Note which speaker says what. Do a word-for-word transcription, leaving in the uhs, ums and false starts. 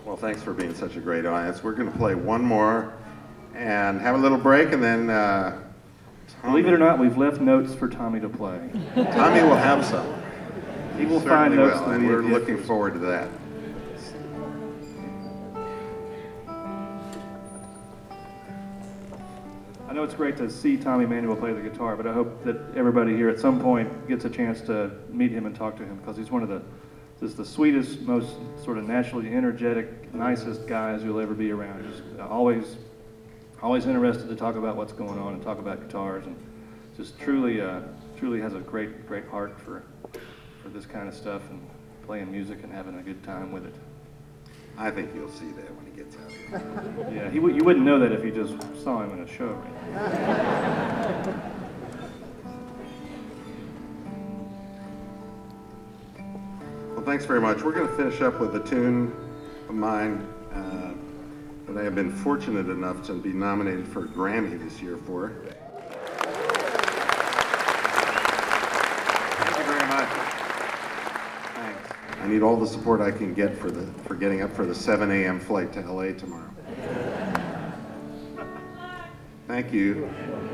Speaker 1: Well, thanks for being such a great audience. We're going to play one more and have a little break, and then uh, Tommy,
Speaker 2: Believe it or not, we've left notes for Tommy to play.
Speaker 1: Tommy will have some.
Speaker 2: He will
Speaker 1: Certainly
Speaker 2: find notes
Speaker 1: will,
Speaker 2: that
Speaker 1: and
Speaker 2: we
Speaker 1: we're
Speaker 2: have
Speaker 1: looking
Speaker 2: yet-
Speaker 1: forward to that.
Speaker 2: I know it's great to see Tommy Manuel play the guitar, but I hope that everybody here at some point gets a chance to meet him and talk to him, because he's one of the just the sweetest, most sort of naturally energetic, nicest guys you'll ever be around. Just always, always interested to talk about what's going on and talk about guitars, and just truly, uh, truly has a great, great heart for for this kind of stuff and playing music and having a good time with it.
Speaker 1: I think you'll see that when he gets out here.
Speaker 2: Yeah, he w you wouldn't know that if you just saw him in a show.
Speaker 1: Well, thanks very much. We're going to finish up with a tune of mine uh, that I have been fortunate enough to be nominated for a Grammy this year for. Thank you very much. Thanks. I need all the support I can get for the for getting up for the seven A M flight to L A tomorrow. Thank you.